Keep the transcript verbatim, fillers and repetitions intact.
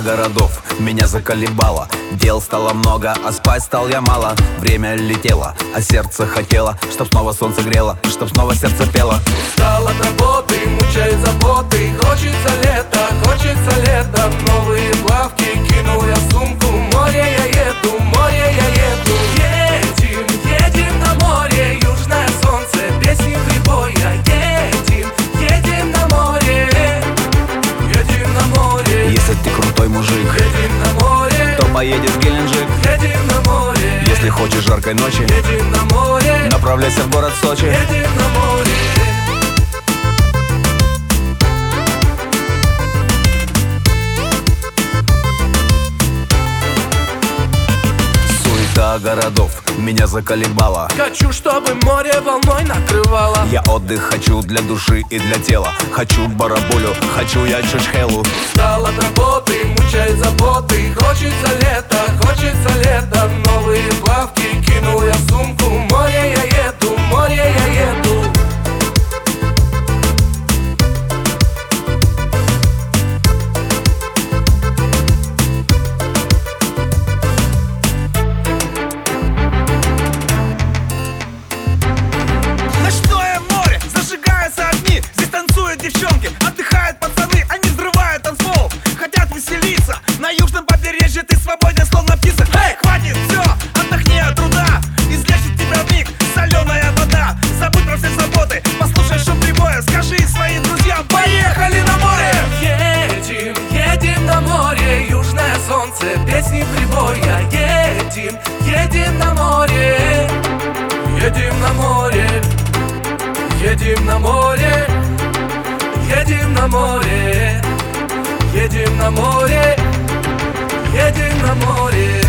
городов меня заколебало. Дел стало много, а спать стал я мало. Время летело, а сердце хотело, чтоб снова солнце грело, чтоб снова сердце пело. Устал от работы, мучает заботы. Хочется лето, хочется лето. В новые плавки кинул я сумку. Море я еду, море я еду. Едем, едем на море. Южное солнце, песни прибоя. Едем, едем на море. Едем на море. Если ты крутой мужик, едем на море, то поедешь в Геленджик. Едем на море. Если хочешь жаркой ночи, едем на море. направляйся в город Сочи. Едем на море. Суета городов меня заколебала. Хочу, чтобы море волной накрывало. Я отдых хочу для души и для тела. Хочу барабулю, хочу я чучхелу. Устал от работы, мучает заботы. Хочется лето, хочется лето. В новые плавки кинул я сумку. Море я еду, море я еду. Ночное море, зажигаются огни. Здесь танцуют девчонки, отдыхают пацаны. Они взрывают танцпол, хотят веселиться. На южном побережье ты свободен, словно птица. Эй, хватит, все, отдохни от труда. Излечит тебя вмиг соленая вода. Забудь про все заботы, послушай шум прибоя. Скажи своим друзьям, поехали на море. Едем, едем на море. Южное солнце, песни прибоя. Едем, едем на море. Едем на море. Едем на море. Едем на море. Едем на море. Едем на море.